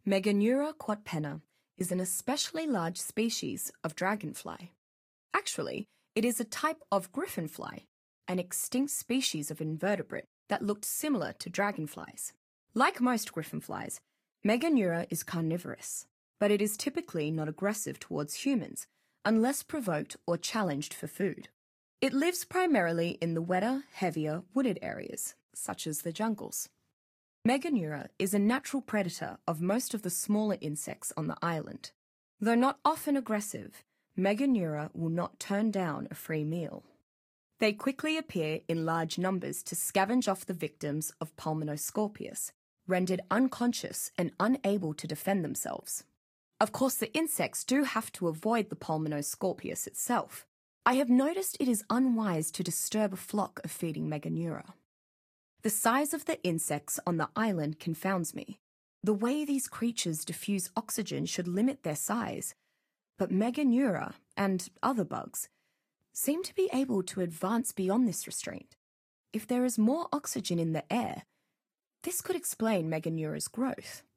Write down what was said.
Meganeura quadpenna is an especially large species of dragonfly. Actually, it is a type of griffinfly, an extinct species of invertebrate that looked similar to dragonflies. Like most griffinflies, Meganeura is carnivorous, but it is typically not aggressive towards humans unless provoked or challenged for food. It lives primarily in the wetter, heavier, wooded areas, such as the jungles. Meganeura is a natural predator of most of the smaller insects on the island. Though not often aggressive, Meganeura will not turn down a free meal. They quickly appear in large numbers to scavenge off the victims of Pulmonoscorpius, rendered unconscious and unable to defend themselves. Of course, the insects do have to avoid the Pulmonoscorpius itself. I have noticed it is unwise to disturb a flock of feeding Meganeura. The size of the insects on the island confounds me. The way these creatures diffuse oxygen should limit their size, but Meganeura and other bugs seem to be able to advance beyond this restraint. If there is more oxygen in the air, this could explain Meganeura's growth.